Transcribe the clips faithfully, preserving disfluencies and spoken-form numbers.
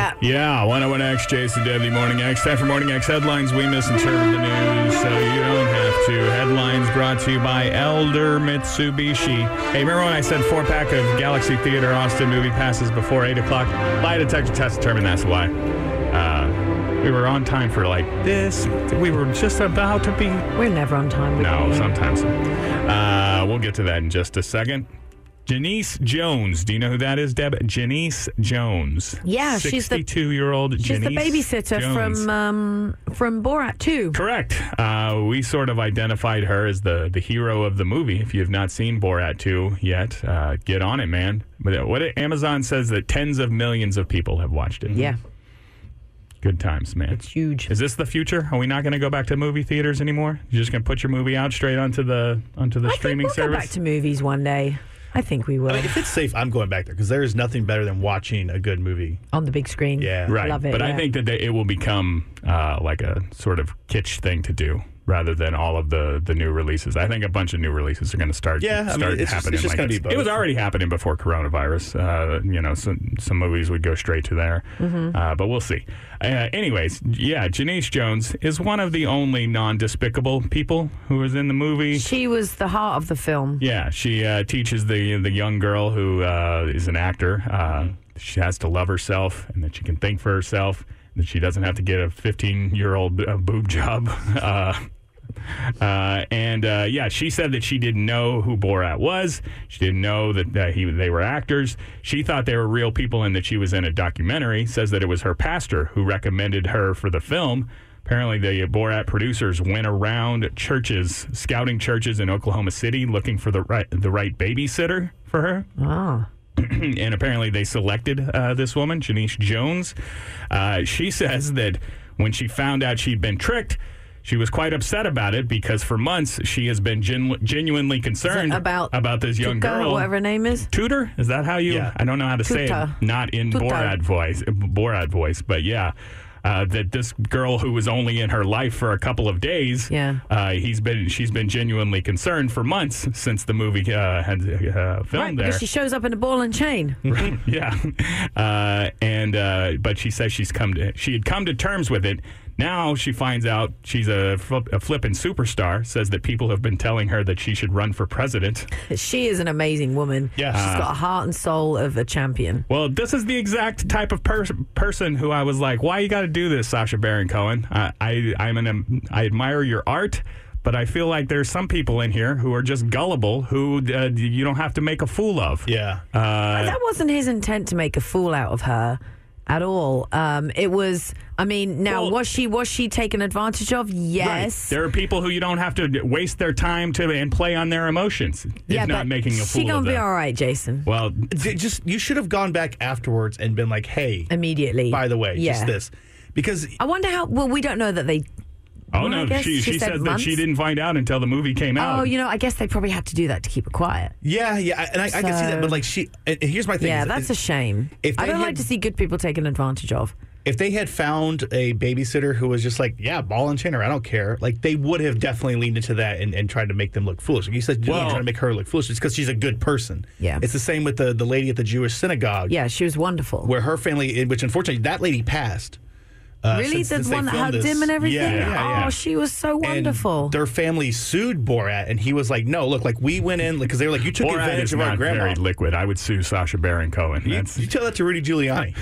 Yeah. Yeah, one oh one X, Jason Deadly Morning X. Time for Morning X headlines. We misinterpret the news, so you don't have to. Headlines brought to you by Elder Mitsubishi. Hey, remember when I said four-pack of Galaxy Theater Austin movie passes before eight o'clock? Lie detector test determined that's why. Uh, we were on time for like this. We were just about to be... We're never on time. No, sometimes. Uh, we'll get to that in just a second. Janice Jones. Do you know who that is, Deb? Janice Jones. Yeah, she's the sixty-two-year-old Janice She's the babysitter Jones. from um, from Borat two. Correct. Uh, we sort of identified her as the, the hero of the movie. If you have not seen Borat two yet, uh, get on it, man. But what it, Amazon says that tens of millions of people have watched it. Yeah. Good times, man. It's huge. Is this the future? Are we not going to go back to movie theaters anymore? You're just going to put your movie out straight onto the onto the I streaming think we'll service? go back to movies one day. I think we will. I mean, if it's safe, I'm going back there because there is nothing better than watching a good movie on the big screen. Yeah, right. Love it, but yeah. I think that they, it will become uh, like a sort of kitsch thing to do, rather than all of the, the new releases. I think a bunch of new releases are going to start. Yeah, I mean, start it's just- happening. it's just like gonna this. be both. It was already happening before coronavirus. Uh, you know, some some movies would go straight to there, Mm-hmm. uh, but we'll see. Uh, anyways, yeah, Janice Jones is one of the only non-despicable people who was in the movie. She was the heart of the film. Yeah, she uh, teaches the the young girl who uh, is an actor. Uh, she has to love herself and that she can think for herself. That she doesn't have to get a fifteen-year-old uh, boob job. Uh, uh, and uh, yeah, she said that she didn't know who Borat was. She didn't know that uh, he they were actors. She thought they were real people and that she was in a documentary. Says that it was her pastor who recommended her for the film. Apparently, the Borat producers went around churches, scouting churches in Oklahoma City, looking for the right the right babysitter for her. Oh. And apparently they selected uh, this woman, Janice Jones. Uh, she says that when she found out she'd been tricked, she was quite upset about it because for months she has been genu- genuinely concerned about about this young Tuka, girl. whatever her name is. Tudor? Is that how you? Yeah. I don't know how to say Tuta. it. Not in Tuta. Borat voice, Borat voice, but yeah. Uh, that this girl who was only in her life for a couple of days, Yeah. uh, he's been she's been genuinely concerned for months since the movie uh, had uh, filmed Right, there. because she shows up in a ball and chain. Yeah, uh, and uh, but she says she's come to she had come to terms with it. Now she finds out she's a, flip, a flippin' superstar. Says that people have been telling her that she should run for president. She is an amazing woman. Yeah. She's got a heart and soul of a champion. Well, this is the exact type of per- person who I was like, "Why you got to do this, Sacha Baron Cohen? I, I I'm an I admire your art." But I feel like there's some people in here who are just gullible, who uh, you don't have to make a fool of. Yeah. Uh, that wasn't his intent to make a fool out of her at all. Um, it was, I mean, now, Well- was she was she taken advantage of? Yes. Right. There are people who you don't have to waste their time to and play on their emotions. yeah, if not but making a fool she gonna of be them. all right, Jason. Well, D- Just you should have gone back afterwards and been like, "Hey, Immediately. by the way, yeah. just this," because I wonder how, well, we don't know that they, oh well, I no, guess she she she said said that she months. didn't find out until the movie came out. oh, you know, I guess they probably had to do that to keep it quiet. yeah, yeah, and I, I can see that. So- But like, she, and here's my thing. Yeah, is- that's a shame. if I they don't like had- to see good people taken advantage of. if they had found a babysitter who was just like, yeah, ball and chain, or I don't care, like they would have definitely leaned into that and, and tried to make them look foolish. Like you said, Well- trying to make her look foolish. It's because she's a good person. Yeah. It's the same with the, the lady at the Jewish synagogue. Yeah, she was wonderful. Where her family, which unfortunately that lady passed. Uh, really? since- the since they one that filmed hugged this. him and everything? Yeah, yeah, yeah. Oh, she was so And wonderful. their family sued Borat, and he was like, "No, look, like we went in because they were like, you took Borat advantage is of our not grandma." very liquid. I would sue Sacha Baron Cohen. You, That's, you tell that to Rudy Giuliani,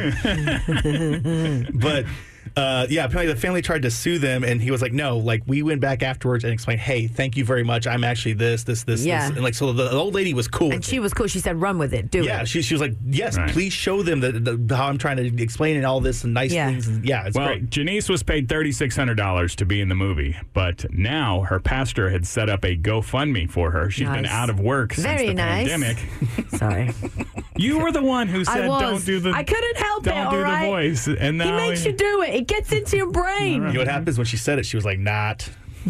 okay? But uh, yeah, apparently the family tried to sue them, and he was like, "No, like we went back afterwards and explained, hey, thank you very much. I'm actually this, this, this, Yeah. this." And like, so the, the old lady was cool. and with she it. was cool. She said, run with it. Do Yeah, it. she, she was like, yes, Right. please show them the, the, how I'm trying to explain and all this and nice Yeah. things. And yeah, it's well, great. Janice was paid thirty-six hundred dollars to be in the movie, but now her pastor had set up a GoFundMe for her. She's been Nice. out of work since Very the nice. pandemic. Sorry. You were the one who I said, was. "Don't do the, I couldn't help it, don't all do right? the voice." And He now makes you do it. It gets into your brain. You know what happens when she said it? She was like, not.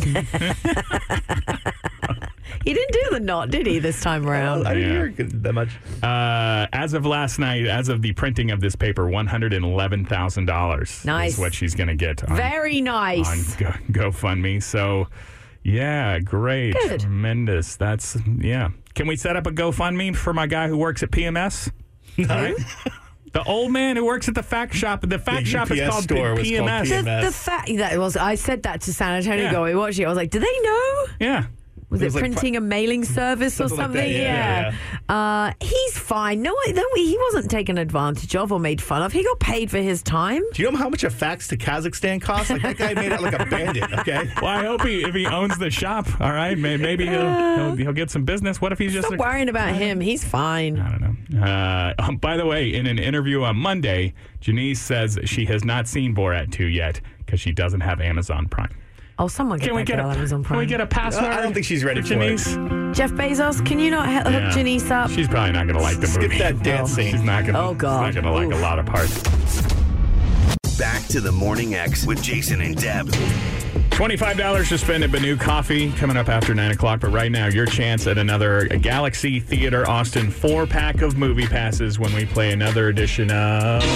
He didn't do the knot, did he, this time around? I didn't Yeah. hear it that much. Uh, as of last night, as of the printing of this paper, one hundred eleven thousand dollars Nice. is what she's going to get on, Very on nice. Go, GoFundMe. So, yeah, great. Good. Tremendous. That's, yeah. Can we set up a GoFundMe for my guy who works at P M S? All right. The old man who works at the fact shop. The fact The shop U P S is called store was P M S. called P M S. The, the fact that was, I said that to San Antonio Yeah. ago. We watched it. I was like, do they know? Yeah. Was It it, was like printing a mailing service or something like something? that, yeah, Uh, he's fine. No, no, he wasn't taken advantage of or made fun of. He got paid for his time. Do you know how much a fax to Kazakhstan costs? Like, that guy made out like a bandit, okay? Well, I hope he, if he owns the shop, all right, may- maybe he'll, he'll, he'll get some business. What if he's just Stop a, worrying about him. He's fine. I don't know. Uh, um, by the way, in an interview on Monday, Janice says she has not seen Borat two yet because she doesn't have Amazon Prime. Oh, someone get Can we that get girl a Amazon Can we Prime. get a password? I don't think she's ready for Janice. it. Jeff Bezos, can you not he- hook Yeah. Janice up? She's probably not going to like the Skip movie. that dance Oh. scene. She's not going. Oh, God. She's not going to like Oof. a lot of parts. Back to the Morning X with Jason and Deb. Twenty-five dollars to spend at Banu Coffee coming up after nine o'clock. But right now, your chance at another Galaxy Theater Austin four pack of movie passes when we play another edition of.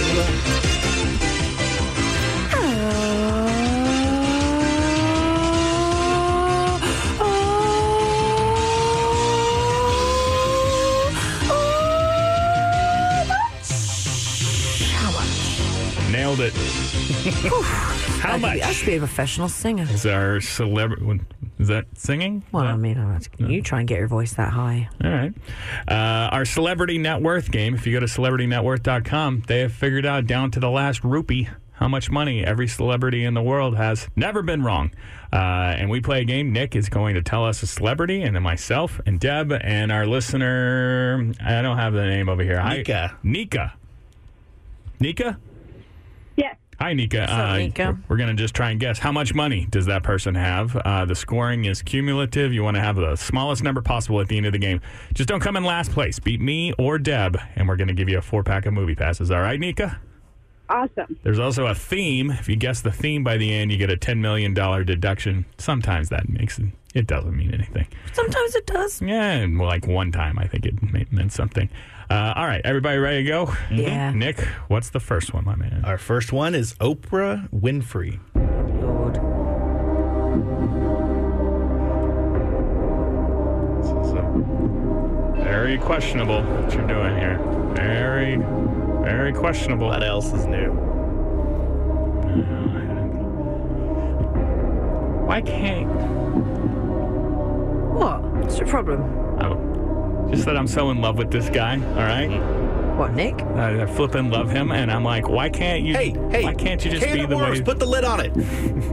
Nailed it. How I much? I should be a professional singer. Is our celebrity? Is that singing? Well, I mean, I'm asking you try and get your voice that high. All right. Uh, our Celebrity Net Worth game, if you go to celebrity net worth dot com, they have figured out down to the last rupee how much money every celebrity in the world has. Never been wrong. Uh, and we play a game. Nick is going to tell us a celebrity, and then myself and Deb and our listener, I don't have the name over here. Nika. I, Nika. Nika? Yes. Hi, Nika. What's up, Uh, Nika? We're going to just try and guess how much money does that person have. Uh, the scoring is cumulative. You want to have the smallest number possible at the end of the game. Just don't come in last place. Beat me or Deb, and we're going to give you a four-pack of movie passes. All right, Nika? Awesome. There's also a theme. If you guess the theme by the end, you get a ten million dollars deduction. Sometimes that makes it, it doesn't mean anything. Sometimes it does. Yeah, and like one time I think it may- meant something. Uh, all right, everybody ready to go? Yeah. Nick, what's the first one, my man? Our first one is Oprah Winfrey. Lord. This is a very questionable what you're doing here. Very, very questionable. What else is new? Why can't... What? What's your problem? Oh, just that I'm so in love with this guy, all right? What, Nick? I, I flipping love him, and I'm like, why can't you... Hey, hey. Why can't you just can be of the worms, way... Put the lid on it.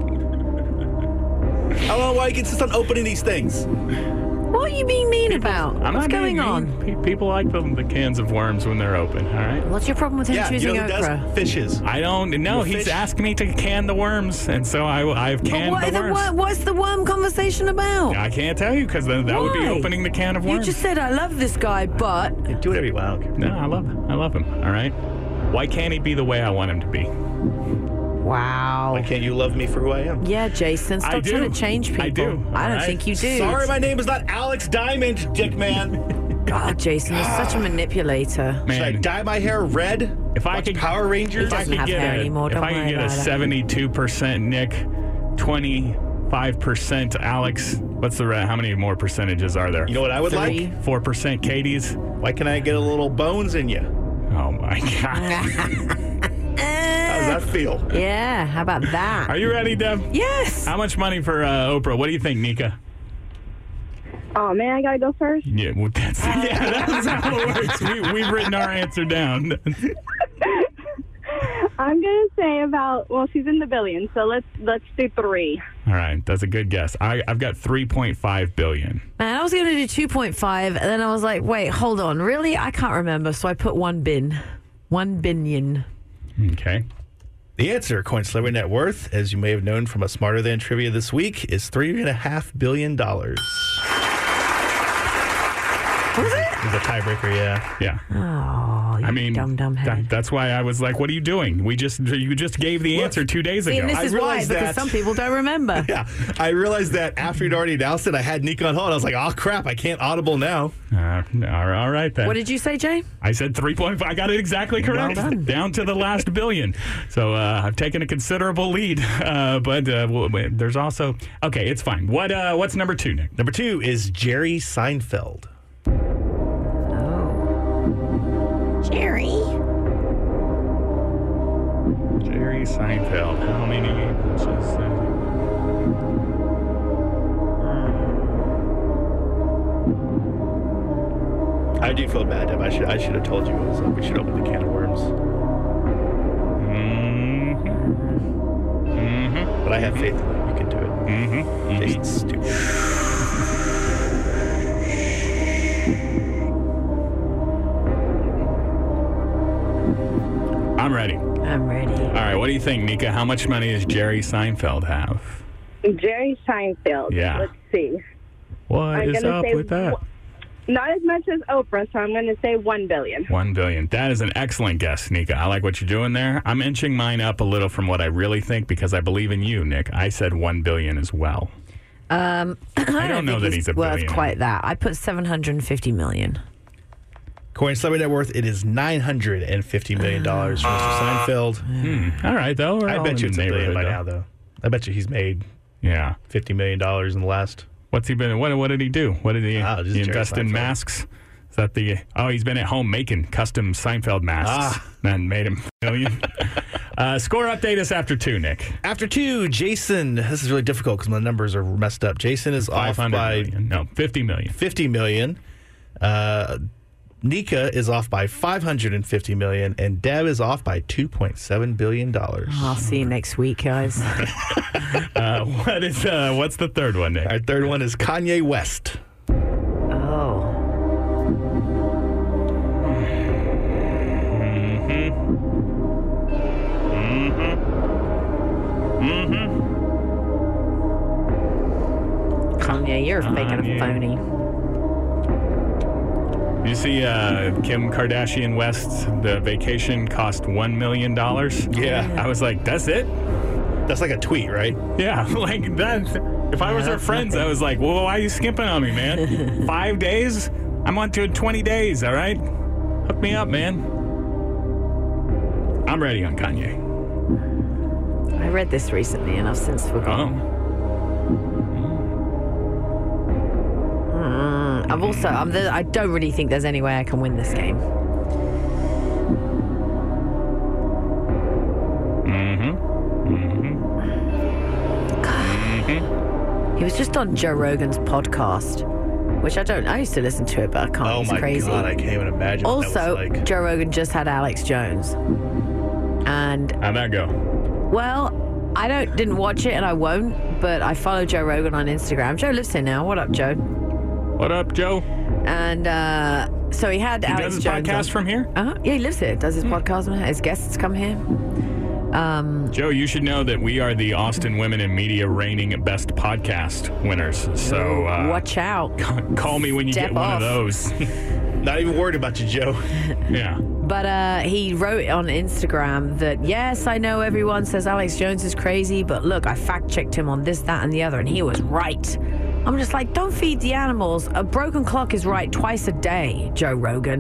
I don't know why you insist on opening these things. What are you being mean about? I'm What's not going being on? mean. Pe- People like the, the cans of worms when they're open, all right? What's your problem with him Yeah, choosing you know who Oprah? does? Fishes. I don't know. Well, He's fish- asked me to can the worms, and so I, I've But canned what the are the worms. wor- what's the worm conversation about? I can't tell you because that would be Why? opening the can of You worms. just said I love this guy, but Yeah, do whatever you want. I don't care. No, I love I love him. All right. Why can't he be the way I want him to be? wow. Why can't you love me for who I am? Yeah, Jason, stop I do. trying to change people. I do. I All don't right. think you do. Sorry, my name is not Alex Diamond, dick man. God, Jason, you're such a manipulator. Should I Man, dye my hair red? if I Watch could Power Rangers? if I doesn't could have get hair a, anymore, if don't I could worry get a about it. seventy-two percent Nick, twenty-five percent Alex. What's the re- how many more percentages are there? You know what I would Three. like? Four percent Katie's. Why can I get a little bones in you? Oh my god. How does that feel? Yeah, how about that? Are you ready, Deb? Yes. How much money for uh, Oprah? What do you think, Nika? Oh, man, I got to go first. Yeah, well, that's, yeah, that's how it works. We, we've written our answer down. I'm going to say about, well, she's in the billions, so let's let's do three. All right, that's a good guess. I, I've got three point five billion. Man, I was going to do two point five, and then I was like, wait, hold on. Really? I can't remember, so I put one bin. One binion. Okay. The answer, according to Celebrity Net Worth, as you may have known from a Smarter Than Trivia this week, is three and a half billion dollars. Was it? Is a tiebreaker, yeah. Yeah. Oh, you I mean, dumb, dumb head. that, that's why I was like, "What are you doing? We just you just gave the Look, answer two days See, ago." and this I is why, realize because that- some people don't remember. Yeah, I realized that after you'd already announced it, I had Nick on hold. I was like, oh, crap, I can't audible now. Uh, all right then. What did you say, Jay? I said three point five. I got it exactly correct. Well done. Down to the last billion. So uh, I've taken a considerable lead. Uh, but uh, w- w- there's also okay. It's fine. What uh, what's number two, Nick? Number two is Jerry Seinfeld. Oh. Jerry. Jerry Seinfeld. How many inches? I do feel bad, Deb. I should I should have told you it was up. We should open the can of worms. Mm-hmm. Mm-hmm. But I have faith in you. You can do it. Mm-hmm. Jason's stupid. I'm ready. I'm ready. All right, what do you think, Nika? How much money does Jerry Seinfeld have? Jerry Seinfeld. Yeah. Let's see. What I'm is gonna up say with that? w- Not as much as Oprah, so I'm going to say one billion. One billion. That is an excellent guess, Nika. I like what you're doing there. I'm inching mine up a little from what I really think because I believe in you, Nick. I said one billion as well. Um, I, I don't know think that he's a worth billionaire. quite that. I put seven hundred fifty million. According to Celebrity Net Worth, it is nine hundred fifty million dollars for Mister Seinfeld. Hmm. All right, though. We're I all bet in you it's the a billion by neighborhood, now, though. I bet you he's made Yeah. fifty million dollars in the last. What's he been? What, what did he do? What did he, Ah, just he Jerry invest in Seinfeld. masks? Is that the? Oh, he's been at home making custom Seinfeld masks Ah. and made him a million. uh, score update us after two, Nick. After two, Jason. This is really difficult because my numbers are messed up. Jason is Five off hundred by million. No, fifty million. fifty million. Uh, Nika is off by five hundred fifty million, and Deb is off by two point seven billion dollars. I'll see you next week, guys. Uh, what is? Uh, what's the third one, Nick? Our third one is Kanye West. Oh. Kanye, you're faking a Kanye. phony. You see, uh, Kim Kardashian West, the vacation cost one million dollars. Yeah. I was like, that's it? That's like a tweet, right? Yeah, like that. If I was her that's friends, I was like, well, why are you skimping on me, man? Five days? I'm on to twenty days, all right? Hook me up, man. I'm ready on Kanye. I read this recently and I've since forgotten. Oh. Mm, I've also, I'm the, I don't really think there's any way I can win this game. Mm-hmm. He was just on Joe Rogan's podcast, which I don't, I used to listen to it, but I can't. Oh It's my crazy. god, I can't even imagine. what Also, that was like. Joe Rogan just had Alex Jones. And, How'd that go? well, I don't didn't watch it and I won't, but I follow Joe Rogan on Instagram. Joe lives here now. What up, Joe? What up, Joe? And uh, so he had He Alex does his Jones podcast on. from here? Uh-huh. Yeah, he lives here. Does his podcast. His guests come here. Um, Joe, you should know that we are the Austin Women in Media reigning best podcast winners. So uh, watch out. call me when you Step get one off. of those. Not even worried about you, Joe. Yeah. But uh, he wrote on Instagram that, yes, I know everyone says Alex Jones is crazy, but look, I fact-checked him on this, that, and the other, and he was right. I'm just like, don't feed the animals. A broken clock is right twice a day, Joe Rogan.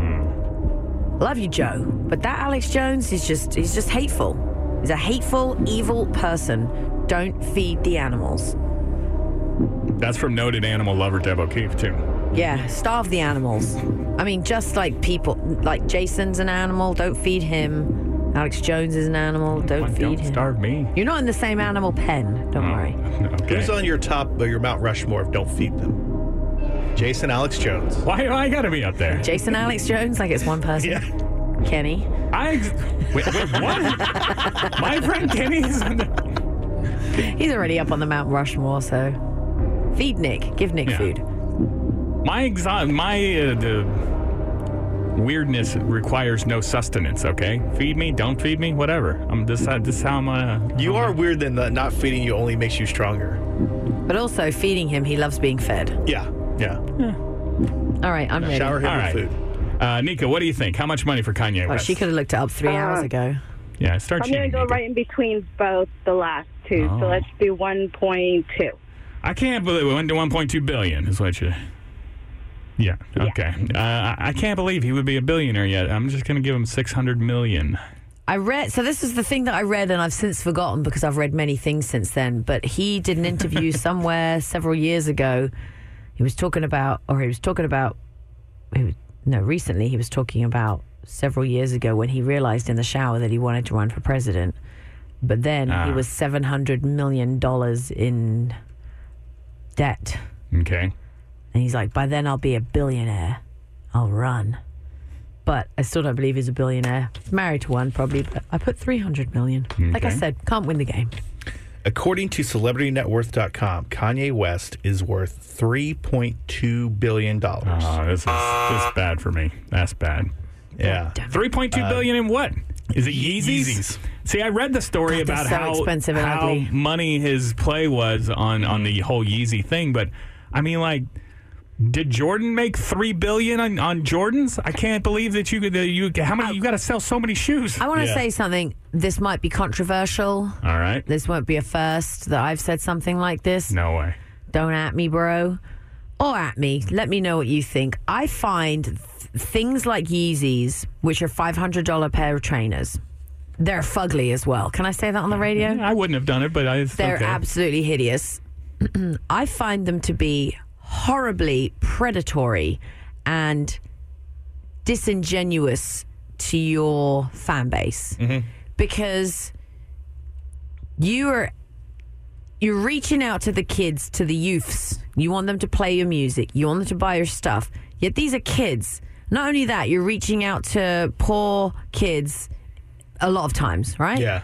Mm. Love you, Joe. But that Alex Jones is just, he's just hateful. He's a hateful, evil person. Don't feed the animals. That's from noted animal lover Deb O'Keefe, too. Yeah, starve the animals. I mean, just like people, like Jason's an animal, don't feed him. Alex Jones is an animal, don't Well, feed don't him. starve me. You're not in the same animal pen, don't worry. Okay. Who's on your top, or your Mount Rushmore of Don't Feed Them? Jason, Alex Jones. Why do I gotta be up there? Jason Alex Jones, like it's one person. Yeah. Kenny. I wait, wait, what? My friend Kenny's on the... He's already up on the Mount Rushmore, so feed Nick. Give Nick Yeah. food. My exo- my uh, the weirdness requires no sustenance. Okay, feed me, don't feed me, whatever. I'm this. Uh, this is how I'm. Uh, You I'm are weird that not- not feeding you only makes you stronger. But also feeding him, he loves being fed. Yeah, yeah. All right, I'm ready. Shower him All with right. food. Uh, Nika, what do you think? How much money for Kanye Oh, West? she could have looked it up three Uh, hours ago. Yeah, start I'm going cheating. to go Nika. right in between both the last two. Oh. So let's do one point two. I can't believe we went to one point two billion. Is what you. Yeah. Okay. Uh, I I can't believe he would be a billionaire yet. I'm just going to give him six hundred million. I read, so this is the thing that I read and I've since forgotten because I've read many things since then, but he did an interview somewhere several years ago. He was talking about, or he was talking about, he was, no, recently he was talking about several years ago when he realized in the shower that he wanted to run for president. But then Ah. he was seven hundred million dollars in debt. Okay. And he's like, by then I'll be a billionaire. I'll run. But I still don't believe he's a billionaire. He's married to one, probably. But I put three hundred million dollars. Like I Okay. said, can't win the game. According to celebrity net worth dot com, Kanye West is worth three point two billion dollars. Oh, this is this is bad for me. That's bad. yeah. Damn it. Three point two billion in what? Is it Ye- Yeezys? Yeezys. See, I read the story God, they're about so how expensive and how ugly. money his play was on on the whole Yeezy thing, but I mean, like, did Jordan make three billion on, on Jordans? I can't believe that you could. that You how many? You got to sell so many shoes. I want to Yeah. say something. This might be controversial. All right. This won't be a first that I've said something like this. No way. Don't at me, bro. Or at me. Let me know what you think. I find th- things like Yeezys, which are five hundred dollars pair of trainers, they're fugly as well. Can I say that on the radio? I wouldn't have done it, but I. It's They're okay. absolutely hideous. I find them to be horribly predatory and disingenuous to your fan base because you are you're reaching out to the kids, to the youths. You want them to play your music. You want them to buy your stuff. Yet these are kids. Not only that, you're reaching out to poor kids a lot of times, right? Yeah.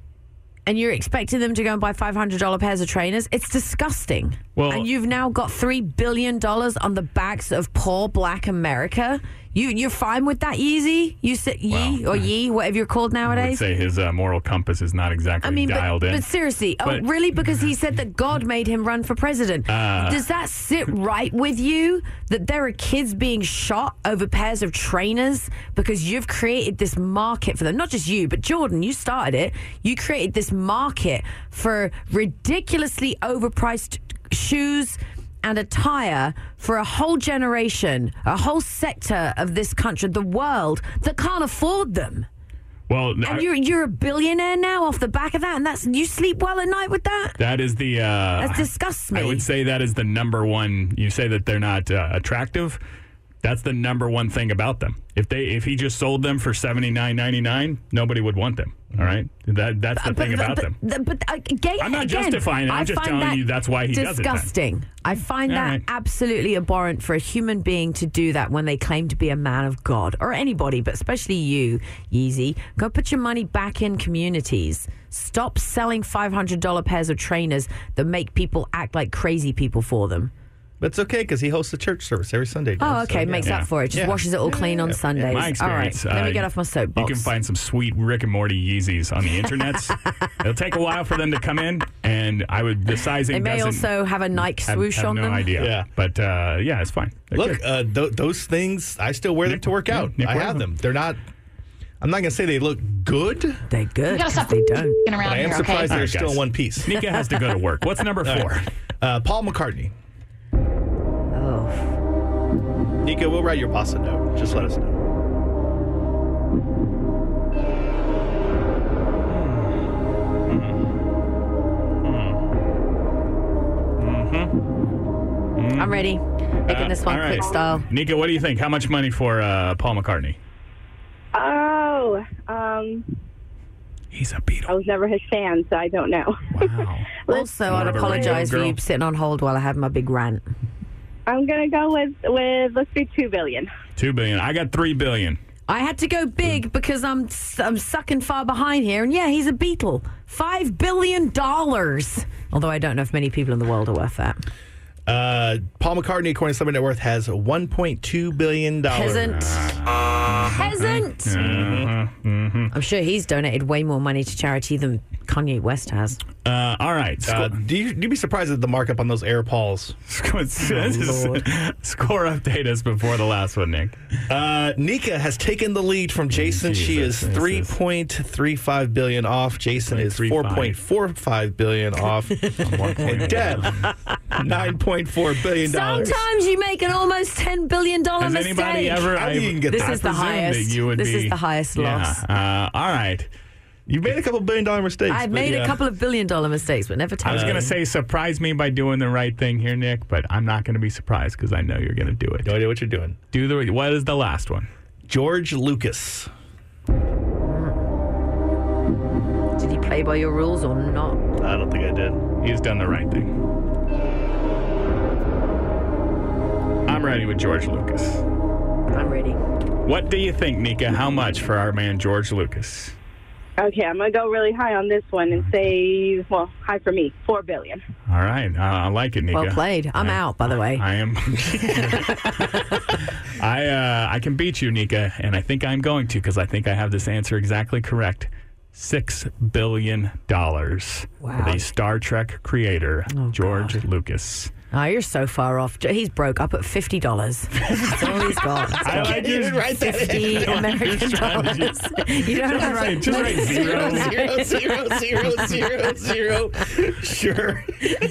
And you're expecting them to go and buy five hundred dollars pairs of trainers. It's disgusting. Well- and you've now got three billion dollars on the backs of poor black America. You, you're fine with that, Yeezy? You say Yee Well, or Yee, whatever you're called I would nowadays? say his uh, moral compass is not exactly I mean, but, dialed in. but seriously, oh, But- really? Because he said that God made him run for president. Uh. Does that sit right with you that there are kids being shot over pairs of trainers because you've created this market for them? Not just you, but Jordan, you started it. You created this market for ridiculously overpriced shoes and attire for a whole generation, a whole sector of this country, the world, that can't afford them. well, And I- you're you're a billionaire now off the back of that, and that's you sleep well at night with that. that is the. Uh, That disgusts me. I would say that is the number one. You say that they're not uh, attractive. That's the number one thing about them. If they, if he just sold them for seventy nine ninety nine, nobody would want them. All right, that that's the thing about but, them. But, but uh, again, I'm not again, justifying it. I'm I just find telling that you that's why he does it then. disgusting. I find All that right. absolutely abhorrent for a human being to do that when they claim to be a man of God, or anybody, but especially you, Yeezy. Go put your money back in communities. Stop selling five hundred dollars pairs of trainers that make people act like crazy people for them. But it's okay because he hosts a church service every Sunday. Oh, so, okay, yeah. makes Yeah. up for it. Just Yeah. washes it all clean on Sundays. My experience. All right, let me uh, get off my soapbox. You can find some sweet Rick and Morty Yeezys on the internet. It'll take a while for them to come in, and I would the sizing. They may doesn't also have a Nike have, swoosh have on no them. idea. Yeah. But uh, yeah, it's fine. They're Look, good. uh, th- those things, I still wear them to work out. Nick I wears have them. them. They're not, I'm not going to say they look good, They're good. You gotta 'cause stop they don't. f***ing around but I am here, surprised okay? they're All right, still guys. in one piece. Nika has to go to work. What's number four? Uh, Paul McCartney. Oh. Nika, we'll write your boss a note. Just let us know. I'm ready. Making Uh, this one all right. quick style. Nika, what do you think? How much money for uh, Paul McCartney? Oh, um, He's a I Beatle. was never his fan, so I don't know. Wow. Also, More I'd of a apologize for radio you girl. sitting on hold while I had my big rant. I'm gonna go with with let's do two billion. Two billion. I got three billion. I had to go big because I'm I'm sucking far behind here, and yeah, he's a Beatle. Five billion dollars. Although I don't know if many people in the world are worth that. Uh, Paul McCartney, according to Celebrity Net Worth, has one point two billion dollars. Peasant. Peasant. Uh-huh. Mm-hmm. I'm sure he's donated way more money to charity than Kanye West has. Uh, all right. Uh, Score, do you, do you be surprised at the markup on those Air Pauls? score, score update us before the last one, Nick. Uh, Nika has taken the lead from Jason. she is Jesus, three Jesus. point three five billion off. Jason is three four five. point four five billion off. And Deb, nine point four billion dollars. Sometimes you make an almost ten billion dollars Has mistake. anybody ever? How do you I- even get This that? is the I presumed highest. that you would This be- is the highest Yeah. loss. Uh, all right. You've made a couple billion dollar mistakes. I've but made yeah. a couple of billion dollar mistakes, but never ten. I was going to say surprise me by doing the right thing here, Nick, but I'm not going to be surprised because I know you're going to do it. No idea what you're doing. Do the what is the last one? George Lucas. Did he play by your rules or not? I don't think I did. He's done the right thing. I'm ready with George Lucas. I'm ready. What do you think, Nika? How much for our man George Lucas? Okay, I'm going to go really high on this one and say, well, high for me, four billion dollars. All right. Uh, I like it, Nika. Well played. I'm I, out, by the way. I am. I uh, I can beat you, Nika, and I think I'm going to because I think I have this answer exactly correct. Six billion dollars Wow. for the Star Trek creator, Oh, George God. Lucas. Oh, you're so far off. He's broke. I put fifty dollars. That's all he's got. I like You you. didn't write that in. fifty American dollars. You don't Just have write, to just write zero. Zero, zero, zero, zero, zero. Sure.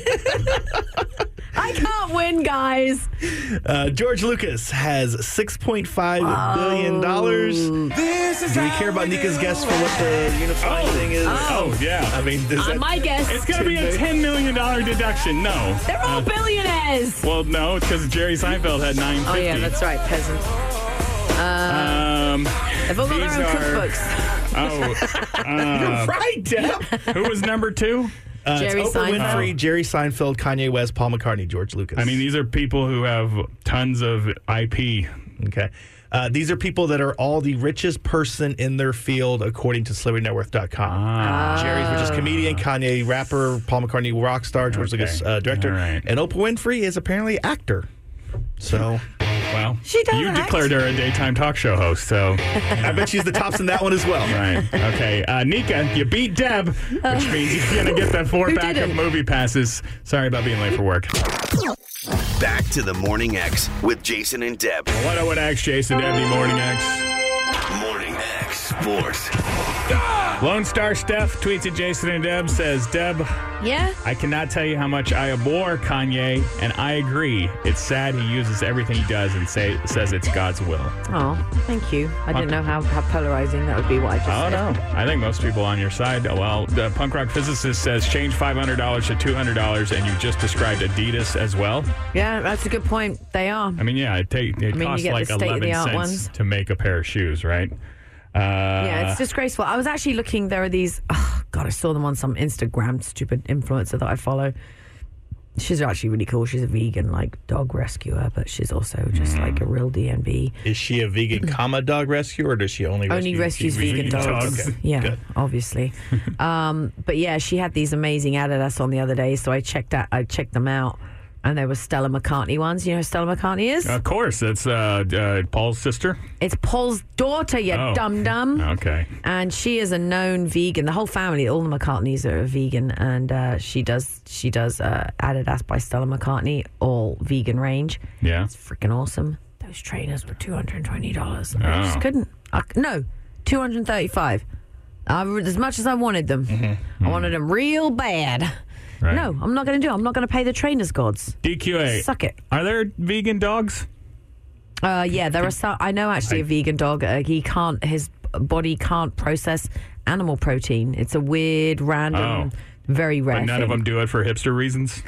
I can't win, guys. Uh, George Lucas has six point five billion dollars. Oh. Do we care about Nika's guess for what the unifying Oh. thing is? Oh, yeah. I mean, does Uh, that... my guess. It's going to be a ten million dollars deduction. No. They're all billionaires. Well, no, it's because Jerry Seinfeld had nine fifty. Oh, yeah, that's right, peasant. Um, They've all got these their own are- cookbooks. oh, uh, right, Deb. who was number two? Uh, Jerry it's Oprah Seinfeld. Winfrey, Jerry Seinfeld, Kanye West, Paul McCartney, George Lucas. I mean, these are people who have tons of I P. okay. Uh, these are people that are all the richest person in their field, according to celebrity net worth dot com. Ah. Jerry's richest comedian, Kanye rapper, Paul McCartney rock star, George Okay. Lucas uh, director, All right. and Oprah Winfrey is apparently actor. So Well, She does you act. declared her a daytime talk show host, so I bet she's the tops in that one as well. right. Okay, uh, Nika, you beat Deb, which means you're gonna get that four Who pack did of it? movie passes. Sorry about being late for work. Back to the Morning X with Jason and Deb. What I would ask Jason Debney Morning X. Morning X Sports. Lone Star Steph tweets at Jason and Deb, says, Deb, Yeah? I cannot tell you how much I abhor Kanye, and I agree. It's sad he uses everything he does and say, says it's God's will. Oh, thank you. I didn't know how, how polarizing that would be what I just Oh, said. no. I think most people on your side. Well, the punk rock physicist says change five hundred dollars to two hundred dollars, and you just described Adidas as well. Yeah, that's a good point. They are. I mean, yeah, it, take, it I mean, you costs get the like eleven state-of-the-art cents ones. to make a pair of shoes, right? Uh, Yeah, it's disgraceful. I was actually looking, there are these, oh, God, I saw them on some Instagram stupid influencer that I follow. She's actually really cool. She's a vegan, like, dog rescuer, but she's also just like a real D N B. Is she a vegan comma dog rescuer, or does she only Only rescue rescues vegan vegan dogs. dogs. Okay, Yeah, good. obviously. um, but yeah, she had these amazing Adidas on the other day, so I checked out, I checked them out. And there were Stella McCartney ones. You know who Stella McCartney is? Of course, it's uh, uh, Paul's sister. It's Paul's daughter, you Oh. dum-dum. Okay. And she is a known vegan. The whole family, all the McCartneys are vegan, and uh, she does she does uh, Adidas by Stella McCartney, all vegan range. Yeah. It's freaking awesome. Those trainers were two hundred and twenty dollars. I Oh. just couldn't. I, no, two hundred and thirty-five. As much as I wanted them, I wanted them real bad. Right. No, I'm not going to do it. I'm not going to pay the trainers gods. D Q A. Suck it. Are there vegan dogs? Uh, yeah, there are some. I know actually a vegan dog. Uh, he can't. His body can't process animal protein. It's a weird, random, Oh. very rare. But none thing. of them do it for hipster reasons?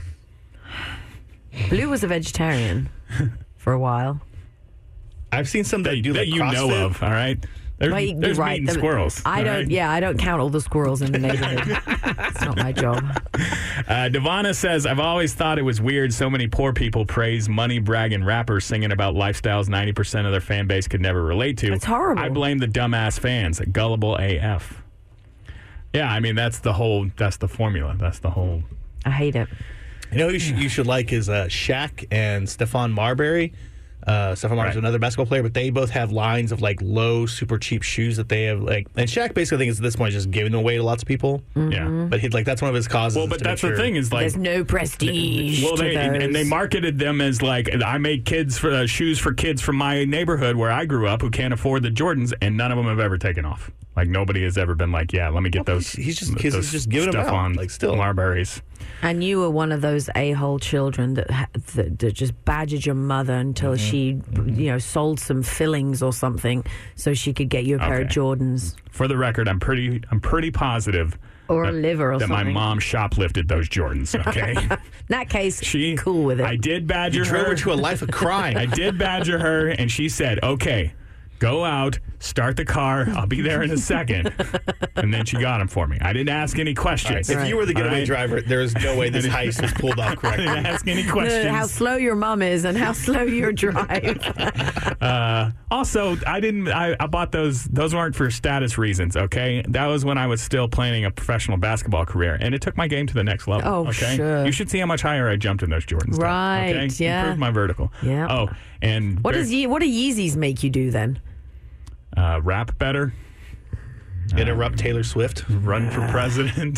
Blue was a vegetarian for a while. I've seen some that, That, do that like you CrossFit. know of, all right? There's, Well, you're there's right. meat and There- squirrels. I all don't. right? Yeah, I don't count all the squirrels in the neighborhood. It's not my job. Uh, Devonna says, I've always thought it was weird so many poor people praise money bragging rappers singing about lifestyles ninety percent of their fan base could never relate to. It's horrible. I blame the dumbass fans. Gullible A F. Yeah, I mean, that's the whole, that's the formula. That's the whole. I hate it. You know who you should, you should like is uh, Shaq and Stephon Marbury. Uh, Stephon Marbury's Right. another basketball player, but they both have lines of like low, super cheap shoes that they have. Like, and Shaq basically, I think, is at this point just giving them away to lots of people. Yeah. But he like that's one of his causes. Well, is but to make that's the sure- thing is like. There's no prestige. Well, to they and, and they those. marketed them as like I make kids for uh, shoes for kids from my neighborhood where I grew up who can't afford the Jordans, and none of them have ever taken off. Like nobody has ever been like, yeah, let me get those. he's just- he's those just giving 'em stuff out, on like, still. Marburys. And you were one of those a-hole children that, ha- that that just badgered your mother until she, you know, sold some fillings or something so she could get you a pair of Okay. Jordans For the record, I'm pretty I'm pretty positive or a that, liver or that something. my mom shoplifted those Jordans. Okay, In that case, she cool with it. I did badger You drove her. her to a life of crime. I did badger her, and she said, "Okay, go out, start the car. I'll be there in a second. And then she got him for me. I didn't ask any questions. If you were the getaway Right. driver, there's no way this heist was pulled off I correctly. didn't ask any No, questions. how slow your mom is and how slow your drive. Uh, also, I didn't. I, I bought those. Those weren't for status reasons. Okay, that was when I was still planning a professional basketball career, and it took my game to the next level. Oh, okay? sure. You should see how much higher I jumped in those Jordans. then, Right, Okay? yeah. Improved my vertical. Yeah. Oh, and What Bear- does Ye- what do Yeezys make you do then? uh, rap better? Interrupt Taylor Swift. Run for president?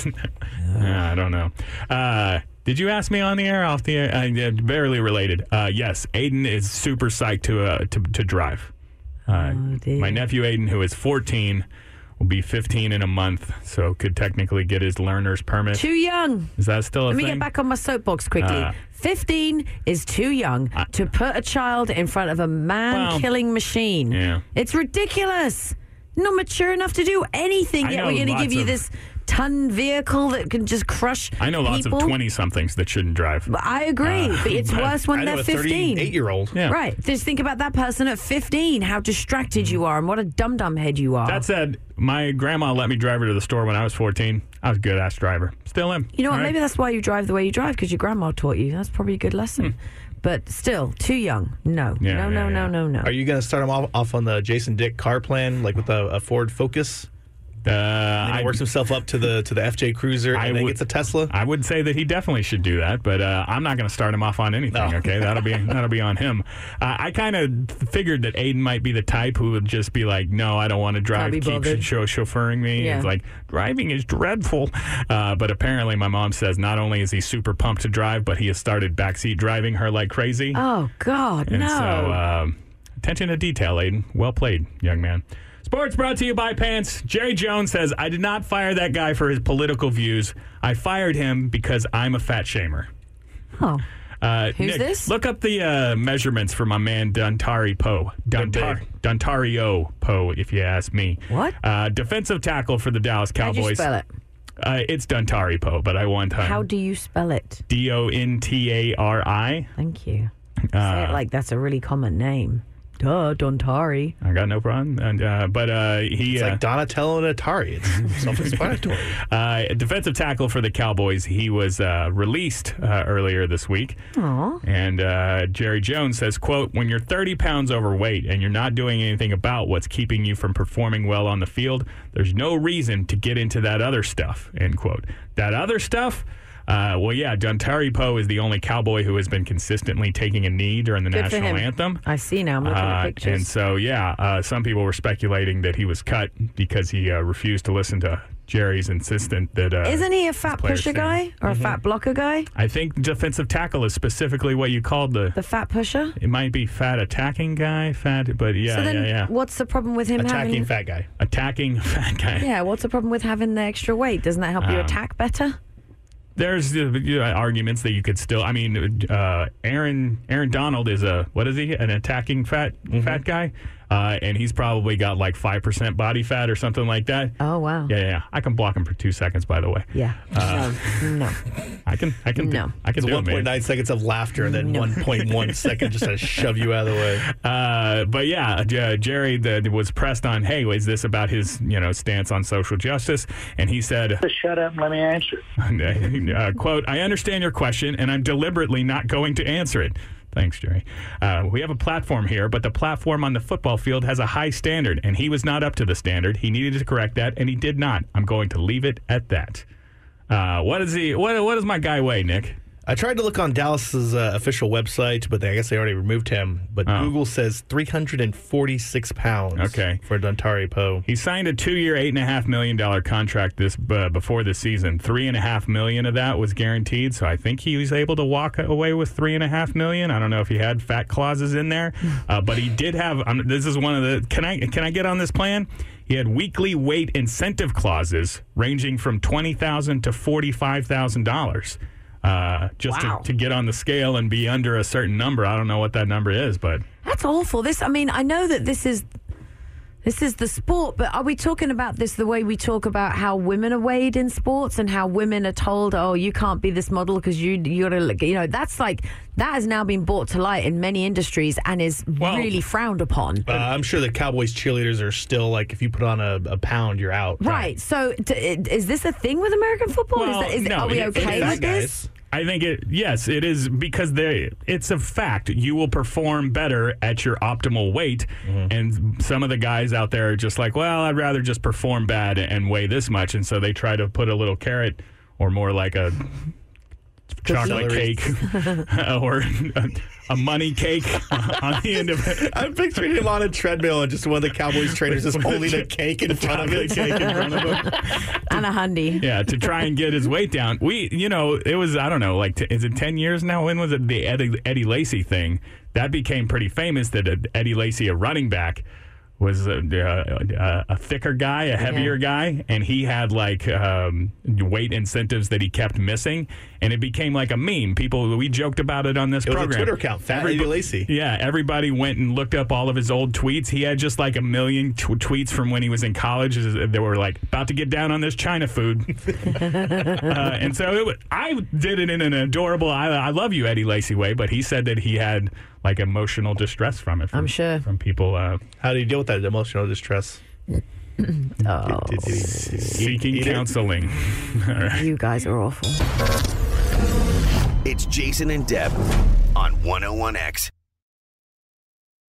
I don't know. Uh, did you ask me on the air? Off the air? Uh, yeah, barely related. Uh, yes, Aiden is super psyched to uh, to, to drive. Uh, Oh, dear. my nephew Aiden, who is fourteen, will be fifteen in a month, so could technically get his learner's permit. Too young. Is that still a Let me thing? get back on my soapbox quickly. Uh, fifteen is too young to put a child in front of a man-killing machine. Yeah. It's ridiculous. Not mature enough to do anything I yet. know We're going to lots give you of- this ton vehicle that can just crush I know lots people. of twenty-somethings that shouldn't drive. But I agree, but it's but worse when I know they're a fifteen. thirty-eight-year-old. Yeah. Right. Just think about that person at fifteen, how distracted you are and what a dum-dum head you are. That said, my grandma let me drive her to the store when I was fourteen. I was a good ass driver. Still am. You know what? All right? Maybe that's why you drive the way you drive, because your grandma taught you. That's probably a good lesson. But still, too young. No. Hmm. Yeah, no, no, yeah, no, yeah. no, no. Are you going to start him off, off on the Jason Dick car plan, like with a, a Ford Focus? Uh, And he I, works himself up to the to the F J Cruiser, and I then would- gets a Tesla. I would say that he definitely should do that, but uh, I'm not going to start him off on anything. No. Okay, that'll be that'll be on him. Uh, I kind of figured that Aiden might be the type who would just be like, "No, I don't want to drive. be Keep bothered." show, chauffeuring me." Yeah. It's like driving is dreadful. Uh, but apparently, my mom says not only is he super pumped to drive, but he has started backseat driving her like crazy. Oh, God, And no. so, um, attention to detail, Aiden. Well played, young man. Sports brought to you by Pants. Jerry Jones says, I did not fire that guy for his political views. I fired him because I'm a fat shamer. oh. Uh, Who's Nick, this? Look up the uh, measurements for my man Dontari Poe. Dontar- big. Dontario Poe, if you ask me. What? Uh, defensive tackle for the Dallas How'd you Cowboys. spell it? Uh, it's Dontari Poe, but I want How time. do you spell it? D O N T A R I. Thank you. Say Uh, it like that's a really common name. Duh, Dontari. I got no problem. And, uh, but uh, he. It's uh, like Donatello and Atari. It's self-explanatory. Uh, defensive tackle for the Cowboys. He was uh, released uh, earlier this week. Aw. And uh, Jerry Jones says, quote, when you're thirty pounds overweight and you're not doing anything about what's keeping you from performing well on the field, there's no reason to get into that other stuff, end quote. That other stuff? Uh, well, yeah, Dontari Poe is the only Cowboy who has been consistently taking a knee during the Good for national him. anthem. I see now. I'm looking at Uh, pictures. and so, yeah, uh, some people were speculating that he was cut because he uh, refused to listen to Jerry's insistent that. Uh, Isn't he a fat players pusher sing. guy or a fat blocker guy? I think defensive tackle is specifically what you called the. The fat pusher? It might be fat attacking guy, fat, but yeah, so then, yeah, yeah. what's the problem with him Attacking having? fat guy. Attacking fat guy. Yeah, what's the problem with having the extra weight? Doesn't that help you Um, attack better? There's uh, you know, arguments that you could still. I mean, uh, Aaron Aaron Donald is a what is he? An attacking fat fat guy, uh, and he's probably got like five percent body fat or something like that. Oh wow. Yeah, yeah, yeah. I can block him for two seconds. By the way, Yeah. no. No. I can. I can. No. Do, I can It's do it, one point man. nine seconds of laughter and then No. one point one second just to shove you out of the way. Uh, but yeah, J- Jerry the, was pressed on, hey, is this about his, you know, stance on social justice? And he said, Just shut up and let me answer it. uh, quote, I understand your question, and I'm deliberately not going to answer it. Thanks, Jerry. Uh, we have a platform here, but the platform on the football field has a high standard, and he was not up to the standard. He needed to correct that, and he did not. I'm going to leave it at that. Uh, what is he? What, what does my guy weigh, Nick? I tried to look on Dallas's uh, official website, but they, I guess they already removed him. But Oh. Google says three hundred forty-six pounds Okay. for Dontari Poe. He signed a two-year, eight and a half million dollar contract this uh, before the season. Three and a half million of that was guaranteed, so I think he was able to walk away with three and a half million. I don't know if he had fat clauses in there, uh, but he did have. Um, this is one of the. Can I can I get on this plan? He had weekly weight incentive clauses ranging from twenty thousand to forty-five thousand dollars. Uh, just Wow. to, to get on the scale and be under a certain number. I don't know what that number is, but That's awful. This, I mean, I know that this is This is the sport, but are we talking about this the way we talk about how women are weighed in sports and how women are told, oh, you can't be this model because you you gotta look, you know, that's like, that has now been brought to light in many industries and is Well, really frowned upon. Uh, I'm sure the Cowboys cheerleaders are still like, if you put on a, a pound, you're out. Right. So d- is this a thing with American football? Well, is that, is, no, are we it- okay it- with this? I think it, yes, it is because they, it's a fact. You will perform better at your optimal weight. Mm-hmm. And some of the guys out there are just like, well, I'd rather just perform bad and weigh this much. And so they try to put a little carrot or more like a chocolate Celery. cake or a, a money cake on the end of it. I'm picturing him on a treadmill and just one of the Cowboys trainers is holding a cake in front of Chocolate it. cake in front of him. And a hundy. Yeah, to try and get his weight down. We, you know, it was, I don't know, like, t- is it ten years now? When was it the Eddie, Eddie Lacy thing? That became pretty famous that uh, Eddie Lacy, a running back, was a, a, a thicker guy, a heavier Yeah. guy, and he had like um, weight incentives that he kept missing, and it became like a meme. People, we joked about it on this It was a program. Twitter account, Fat Everybo- Eddie Lacy. Yeah, everybody went and looked up all of his old tweets. He had just like a million t- tweets from when he was in college. They were like, about to get down on this China food. uh, and so it, wa- I did it in an adorable, I, I love you, Eddie Lacy way, but he said that he had like emotional distress from it. From, I'm sure. From people uh, How do you deal with that emotional distress? Oh, Did- did- did he- seeking eat it? counseling. All right. you guys are awful. It's Jason and Deb on one oh one X.